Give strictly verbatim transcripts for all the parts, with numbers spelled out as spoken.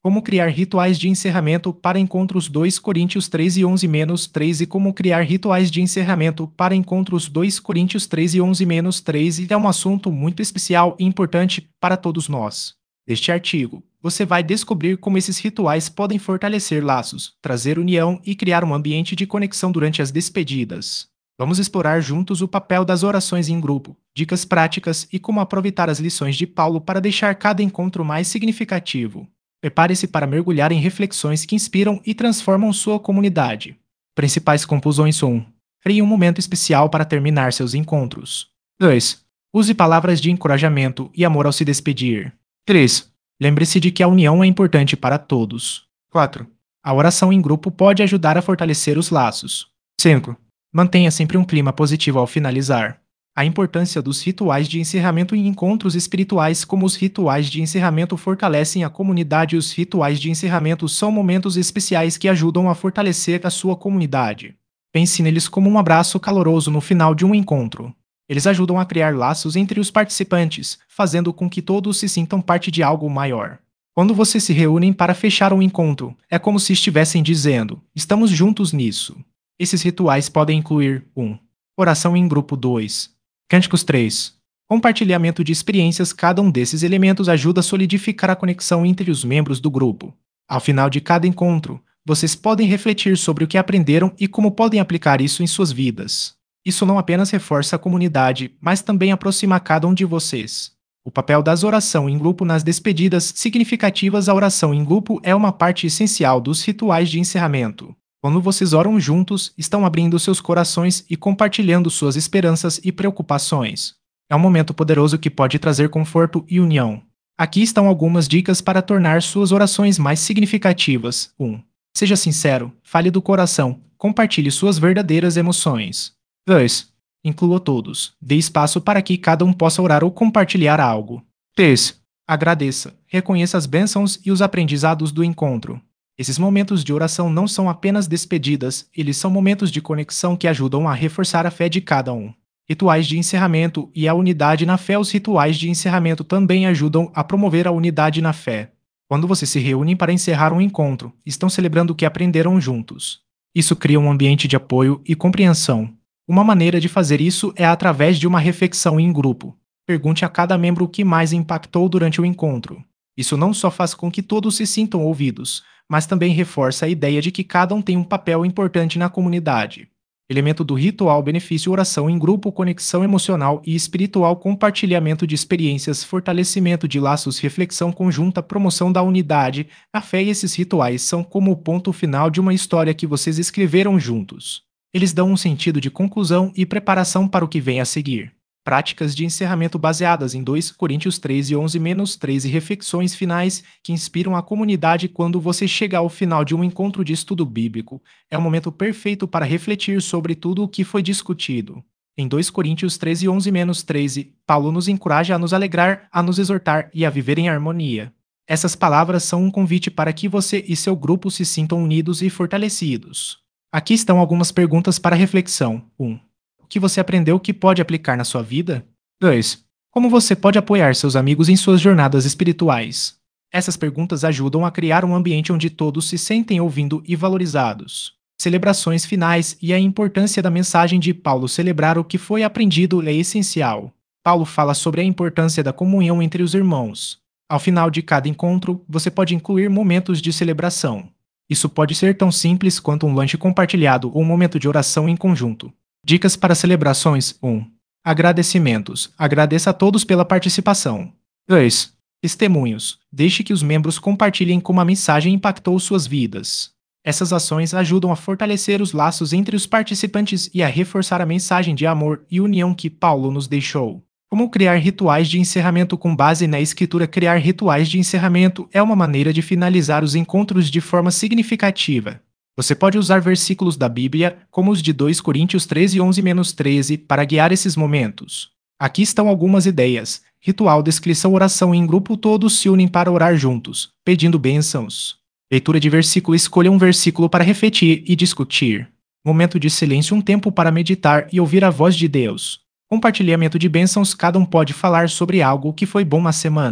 Como criar rituais de encerramento para encontros dois Coríntios treze, onze treze. Como criar rituais de encerramento para encontros dois Coríntios treze, onze treze é um assunto muito especial e importante para todos nós. Neste artigo, você vai descobrir como esses rituais podem fortalecer laços, trazer união e criar um ambiente de conexão durante as despedidas. Vamos explorar juntos o papel das orações em grupo, dicas práticas e como aproveitar as lições de Paulo para deixar cada encontro mais significativo. Prepare-se para mergulhar em reflexões que inspiram e transformam sua comunidade. Principais conclusões: um. Crie um momento especial para terminar seus encontros. dois. Use palavras de encorajamento e amor ao se despedir. três. Lembre-se de que a união é importante para todos. quatro. A oração em grupo pode ajudar a fortalecer os laços. cinco. Mantenha sempre um clima positivo ao finalizar. A importância dos rituais de encerramento em encontros espirituais. Como os rituais de encerramento fortalecem a comunidade. Os rituais de encerramento são momentos especiais que ajudam a fortalecer a sua comunidade. Pense neles como um abraço caloroso no final de um encontro. Eles ajudam a criar laços entre os participantes, fazendo com que todos se sintam parte de algo maior. Quando vocês se reúnem para fechar um encontro, é como se estivessem dizendo: estamos juntos nisso. Esses rituais podem incluir um. Oração em grupo. dois. Cânticos. três. Compartilhamento de experiências. Cada um desses elementos ajuda a solidificar a conexão entre os membros do grupo. Ao final de cada encontro, vocês podem refletir sobre o que aprenderam e como podem aplicar isso em suas vidas. Isso não apenas reforça a comunidade, mas também aproxima cada um de vocês. O papel das orações em grupo nas despedidas significativas. A oração em grupo é uma parte essencial dos rituais de encerramento. Quando vocês oram juntos, estão abrindo seus corações e compartilhando suas esperanças e preocupações. É um momento poderoso que pode trazer conforto e união. Aqui estão algumas dicas para tornar suas orações mais significativas. um. Seja sincero, fale do coração, compartilhe suas verdadeiras emoções. dois. Inclua todos, dê espaço para que cada um possa orar ou compartilhar algo. três. Agradeça, reconheça as bênçãos e os aprendizados do encontro. Esses momentos de oração não são apenas despedidas, eles são momentos de conexão que ajudam a reforçar a fé de cada um. Rituais de encerramento e a unidade na fé. Os rituais de encerramento também ajudam a promover a unidade na fé. Quando vocês se reúnem para encerrar um encontro, estão celebrando o que aprenderam juntos. Isso cria um ambiente de apoio e compreensão. Uma maneira de fazer isso é através de uma reflexão em grupo. Pergunte a cada membro o que mais impactou durante o encontro. Isso não só faz com que todos se sintam ouvidos, mas também reforça a ideia de que cada um tem um papel importante na comunidade. Elemento do ritual: benefício, oração em grupo, conexão emocional e espiritual, compartilhamento de experiências, fortalecimento de laços, reflexão conjunta, promoção da unidade. A fé e esses rituais são como o ponto final de uma história que vocês escreveram juntos. Eles dão um sentido de conclusão e preparação para o que vem a seguir. Práticas de encerramento baseadas em dois Coríntios treze, onze treze. Reflexões finais que inspiram a comunidade. Quando você chega ao final de um encontro de estudo bíblico, é o momento perfeito para refletir sobre tudo o que foi discutido. Em dois Coríntios treze, onze treze, Paulo nos encoraja a nos alegrar, a nos exortar e a viver em harmonia. Essas palavras são um convite para que você e seu grupo se sintam unidos e fortalecidos. Aqui estão algumas perguntas para reflexão. um. O que você aprendeu que pode aplicar na sua vida? dois. Como você pode apoiar seus amigos em suas jornadas espirituais? Essas perguntas ajudam a criar um ambiente onde todos se sentem ouvidos e valorizados. Celebrações finais e a importância da mensagem de Paulo. Celebrar o que foi aprendido é essencial. Paulo fala sobre a importância da comunhão entre os irmãos. Ao final de cada encontro, você pode incluir momentos de celebração. Isso pode ser tão simples quanto um lanche compartilhado ou um momento de oração em conjunto. Dicas para celebrações. um. Agradecimentos. Agradeça a todos pela participação. dois. Testemunhos. Deixe que os membros compartilhem como a mensagem impactou suas vidas. Essas ações ajudam a fortalecer os laços entre os participantes e a reforçar a mensagem de amor e união que Paulo nos deixou. Como criar rituais de encerramento com base na Escritura? Criar rituais de encerramento é uma maneira de finalizar os encontros de forma significativa. Você pode usar versículos da Bíblia, como os de dois Coríntios treze, onze treze, para guiar esses momentos. Aqui estão algumas ideias. Ritual: descrição, oração em grupo. Todos se unem para orar juntos, pedindo bênçãos. Leitura de versículo: escolha um versículo para refletir e discutir. Momento de silêncio: um tempo para meditar e ouvir a voz de Deus. Compartilhamento de bênçãos: cada um pode falar sobre algo que foi bom na semana.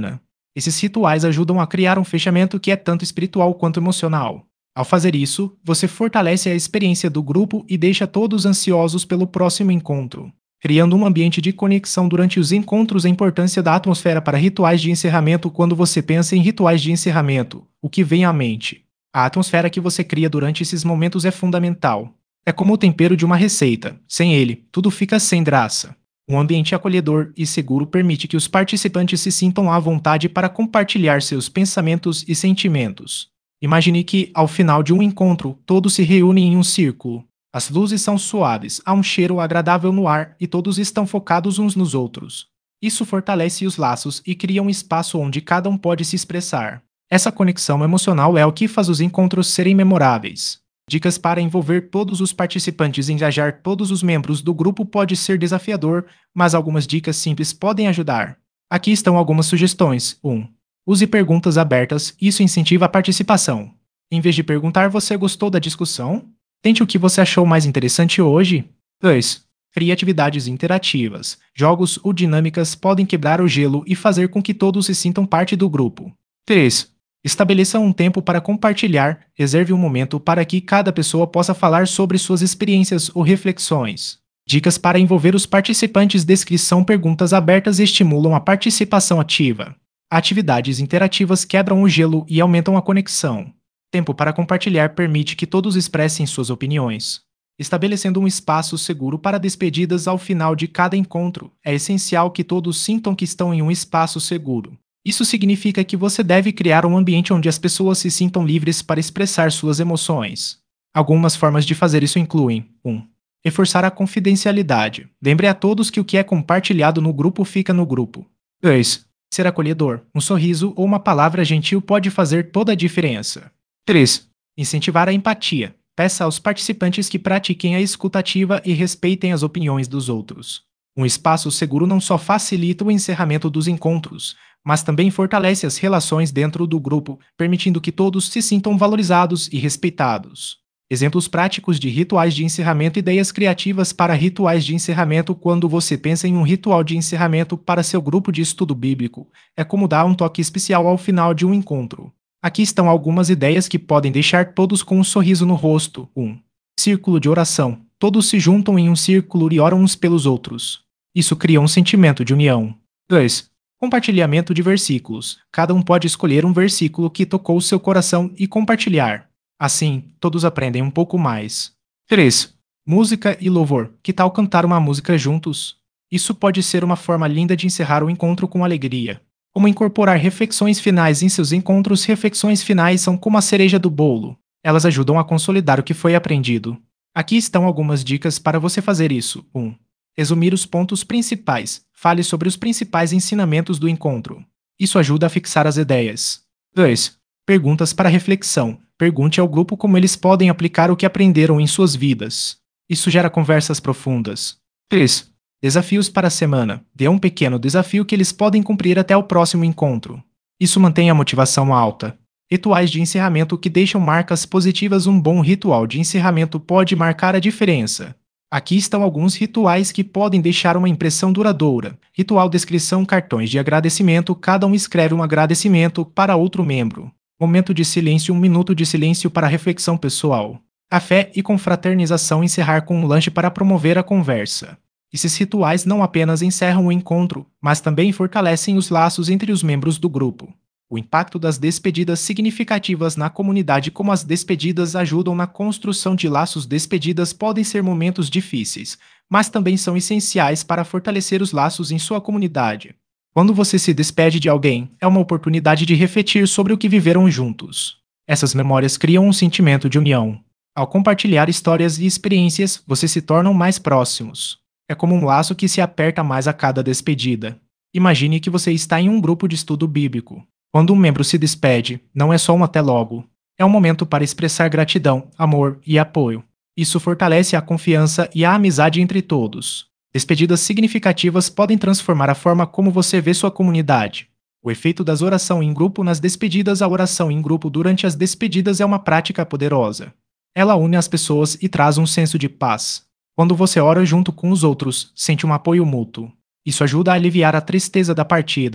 Esses rituais ajudam a criar um fechamento que é tanto espiritual quanto emocional. Ao fazer isso, você fortalece a experiência do grupo e deixa todos ansiosos pelo próximo encontro. Criando um ambiente de conexão durante os encontros, a importância da atmosfera para rituais de encerramento. Quando você pensa em rituais de encerramento, o que vem à mente? A atmosfera que você cria durante esses momentos é fundamental. É como o tempero de uma receita. Sem ele, tudo fica sem graça. Um ambiente acolhedor e seguro permite que os participantes se sintam à vontade para compartilhar seus pensamentos e sentimentos. Imagine que, ao final de um encontro, todos se reúnem em um círculo. As luzes são suaves, há um cheiro agradável no ar e todos estão focados uns nos outros. Isso fortalece os laços e cria um espaço onde cada um pode se expressar. Essa conexão emocional é o que faz os encontros serem memoráveis. Dicas para envolver todos os participantes e engajar todos os membros do grupo pode ser desafiador, mas algumas dicas simples podem ajudar. Aqui estão algumas sugestões. um. Use perguntas abertas, isso incentiva a participação. Em vez de perguntar "você gostou da discussão?", tente o que você achou mais interessante hoje. dois. Crie atividades interativas. Jogos ou dinâmicas podem quebrar o gelo e fazer com que todos se sintam parte do grupo. três. Estabeleça um tempo para compartilhar, reserve um momento para que cada pessoa possa falar sobre suas experiências ou reflexões. Dicas para envolver os participantes: descrição, perguntas abertas estimulam a participação ativa. Atividades interativas quebram o gelo e aumentam a conexão. Tempo para compartilhar permite que todos expressem suas opiniões. Estabelecendo um espaço seguro para despedidas ao final de cada encontro, é essencial que todos sintam que estão em um espaço seguro. Isso significa que você deve criar um ambiente onde as pessoas se sintam livres para expressar suas emoções. Algumas formas de fazer isso incluem: um. Reforçar a confidencialidade. Lembre a todos que o que é compartilhado no grupo fica no grupo. dois. Ser acolhedor. Um sorriso ou uma palavra gentil pode fazer toda a diferença. três. Incentivar a empatia. Peça aos participantes que pratiquem a escuta ativa e respeitem as opiniões dos outros. Um espaço seguro não só facilita o encerramento dos encontros, mas também fortalece as relações dentro do grupo, permitindo que todos se sintam valorizados e respeitados. Exemplos práticos de rituais de encerramento. Ideias criativas para rituais de encerramento. Quando você pensa em um ritual de encerramento para seu grupo de estudo bíblico, é como dar um toque especial ao final de um encontro. Aqui estão algumas ideias que podem deixar todos com um sorriso no rosto. um. Círculo de oração. Todos se juntam em um círculo e oram uns pelos outros. Isso cria um sentimento de união. dois. Compartilhamento de versículos. Cada um pode escolher um versículo que tocou seu coração e compartilhar. Assim, todos aprendem um pouco mais. três. Música e louvor. Que tal cantar uma música juntos? Isso pode ser uma forma linda de encerrar o encontro com alegria. Como incorporar reflexões finais em seus encontros. Reflexões finais são como a cereja do bolo. Elas ajudam a consolidar o que foi aprendido. Aqui estão algumas dicas para você fazer isso. um. Resumir os pontos principais. Fale sobre os principais ensinamentos do encontro. Isso ajuda a fixar as ideias. dois. Perguntas para reflexão. Pergunte ao grupo como eles podem aplicar o que aprenderam em suas vidas. Isso gera conversas profundas. três. Desafios para a semana. Dê um pequeno desafio que eles podem cumprir até o próximo encontro. Isso mantém a motivação alta. Rituais de encerramento que deixam marcas positivas. Um bom ritual de encerramento pode marcar a diferença. Aqui estão alguns rituais que podem deixar uma impressão duradoura. Ritual: descrição, cartões de agradecimento. Cada um escreve um agradecimento para outro membro. Momento de silêncio. Um minuto de silêncio para reflexão pessoal. Café e confraternização. Encerrar com um lanche para promover a conversa. Esses rituais não apenas encerram o encontro, mas também fortalecem os laços entre os membros do grupo. O impacto das despedidas significativas na comunidade. Como as despedidas ajudam na construção de laços. Despedidas podem ser momentos difíceis, mas também são essenciais para fortalecer os laços em sua comunidade. Quando você se despede de alguém, é uma oportunidade de refletir sobre o que viveram juntos. Essas memórias criam um sentimento de união. Ao compartilhar histórias e experiências, vocês se tornam mais próximos. É como um laço que se aperta mais a cada despedida. Imagine que você está em um grupo de estudo bíblico. Quando um membro se despede, não é só um até logo. É um momento para expressar gratidão, amor e apoio. Isso fortalece a confiança e a amizade entre todos. Despedidas significativas podem transformar a forma como você vê sua comunidade. O efeito das orações em grupo nas despedidas. A oração em grupo durante as despedidas é uma prática poderosa. Ela une as pessoas e traz um senso de paz. Quando você ora junto com os outros, sente um apoio mútuo. Isso ajuda a aliviar a tristeza da partida.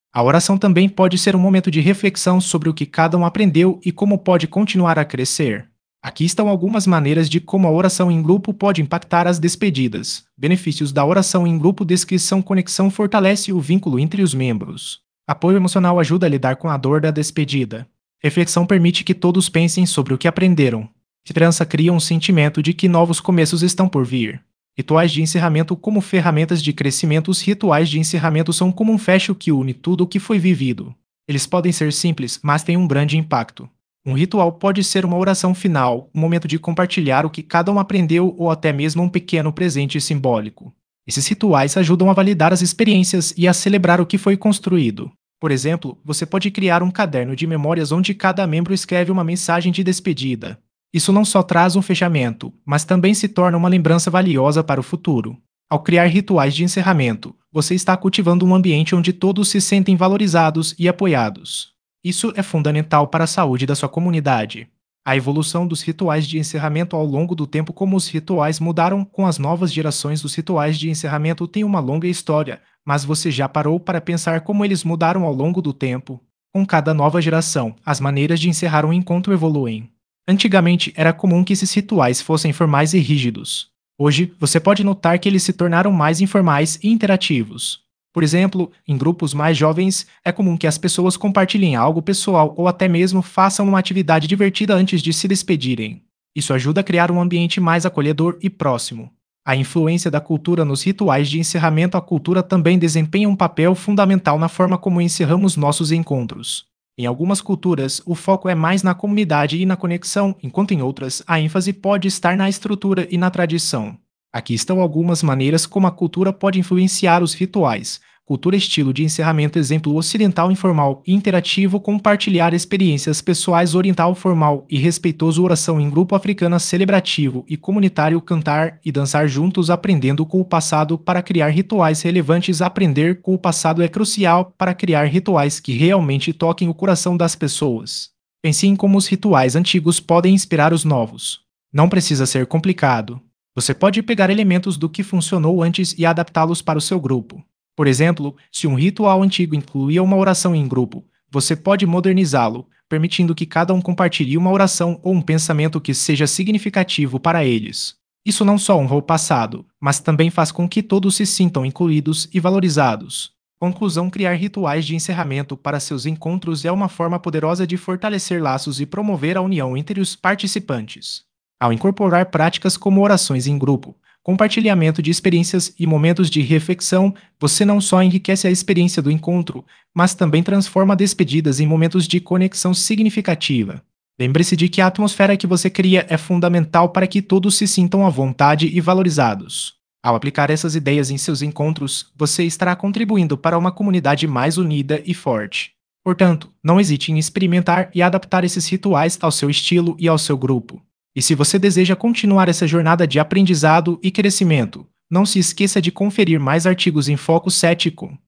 A oração também pode ser um momento de reflexão sobre o que cada um aprendeu e como pode continuar a crescer. Aqui estão algumas maneiras de como a oração em grupo pode impactar as despedidas. Benefícios da oração em grupo: descrição, conexão fortalece o vínculo entre os membros. Apoio emocional ajuda a lidar com a dor da despedida. Reflexão permite que todos pensem sobre o que aprenderam. Esperança cria um sentimento de que novos começos estão por vir. Rituais de encerramento como ferramentas de crescimento. Os rituais de encerramento são como um fecho que une tudo o que foi vivido. Eles podem ser simples, mas têm um grande impacto. Um ritual pode ser uma oração final, um momento de compartilhar o que cada um aprendeu ou até mesmo um pequeno presente simbólico. Esses rituais ajudam a validar as experiências e a celebrar o que foi construído. Por exemplo, você pode criar um caderno de memórias onde cada membro escreve uma mensagem de despedida. Isso não só traz um fechamento, mas também se torna uma lembrança valiosa para o futuro. Ao criar rituais de encerramento, você está cultivando um ambiente onde todos se sentem valorizados e apoiados. Isso é fundamental para a saúde da sua comunidade. A evolução dos rituais de encerramento ao longo do tempo. Como os rituais mudaram com as novas gerações. Os rituais de encerramento têm uma longa história, mas você já parou para pensar como eles mudaram ao longo do tempo? Com cada nova geração, as maneiras de encerrar um encontro evoluem. Antigamente, era comum que esses rituais fossem formais e rígidos. Hoje, você pode notar que eles se tornaram mais informais e interativos. Por exemplo, em grupos mais jovens, é comum que as pessoas compartilhem algo pessoal ou até mesmo façam uma atividade divertida antes de se despedirem. Isso ajuda a criar um ambiente mais acolhedor e próximo. A influência da cultura nos rituais de encerramento. A cultura também desempenha um papel fundamental na forma como encerramos nossos encontros. Em algumas culturas, o foco é mais na comunidade e na conexão, enquanto em outras, a ênfase pode estar na estrutura e na tradição. Aqui estão algumas maneiras como a cultura pode influenciar os rituais. Cultura: estilo de encerramento. Exemplo: ocidental informal e interativo, compartilhar experiências pessoais. Oriental formal e respeitoso, oração em grupo. Africana: celebrativo e comunitário, cantar e dançar juntos aprendendo com o passado para criar rituais relevantes. Aprender com o passado é crucial para criar rituais que realmente toquem o coração das pessoas. Pense em como os rituais antigos podem inspirar os novos. Não precisa ser complicado. Você pode pegar elementos do que funcionou antes e adaptá-los para o seu grupo. Por exemplo, se um ritual antigo incluía uma oração em grupo, você pode modernizá-lo, permitindo que cada um compartilhe uma oração ou um pensamento que seja significativo para eles. Isso não só honra o passado, mas também faz com que todos se sintam incluídos e valorizados. Conclusão: criar rituais de encerramento para seus encontros é uma forma poderosa de fortalecer laços e promover a união entre os participantes. Ao incorporar práticas como orações em grupo, compartilhamento de experiências e momentos de reflexão, você não só enriquece a experiência do encontro, mas também transforma despedidas em momentos de conexão significativa. Lembre-se de que a atmosfera que você cria é fundamental para que todos se sintam à vontade e valorizados. Ao aplicar essas ideias em seus encontros, você estará contribuindo para uma comunidade mais unida e forte. Portanto, não hesite em experimentar e adaptar esses rituais ao seu estilo e ao seu grupo. E se você deseja continuar essa jornada de aprendizado e crescimento, não se esqueça de conferir mais artigos em Foco Cético.